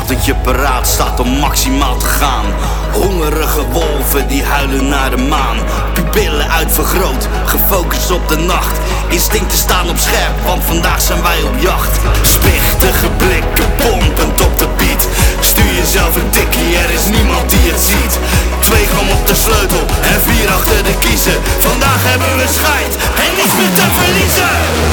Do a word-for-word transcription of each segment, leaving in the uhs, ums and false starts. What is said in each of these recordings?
wacht tot je paraat staat om maximaal te gaan. Hongerige wolven die huilen naar de maan. Pupillen uitvergroot, gefocust op de nacht. Instincten staan op scherp, want vandaag zijn wij op jacht. Spichtige blikken, pompend op de beat. Stuur jezelf een tikkie, er is niemand die het ziet. Twee gram op de sleutel en vier achter de kiezen. Vandaag hebben we scheid en niets meer te verliezen.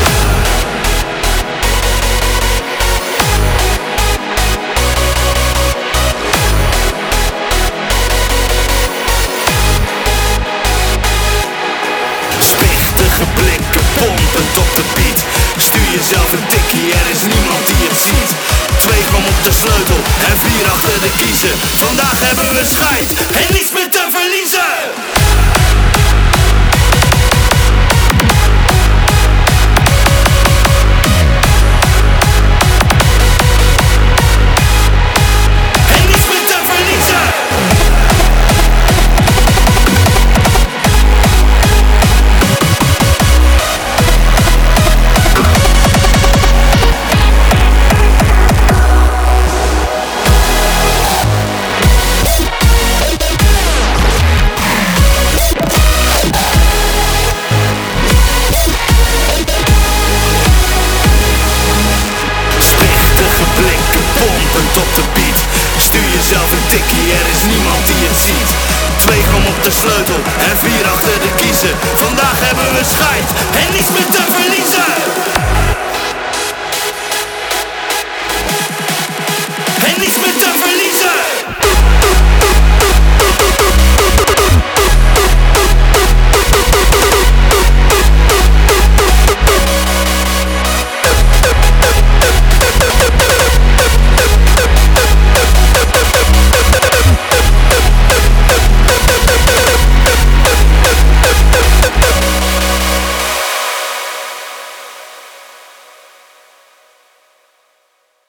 Spichtige blikken, pompend op de beat. Stuur jezelf een tikkie, er is niemand die het ziet. Twee gram op de sleutel en vier achter de kiezen. Vandaag hebben we scheid en niets meer te verliezen. Pompend op de beat. Stuur jezelf een tikkie, er is niemand die het ziet. Twee gram op de sleutel en vier achter de kiezen. Vandaag hebben we scheid en niets meer te verliezen.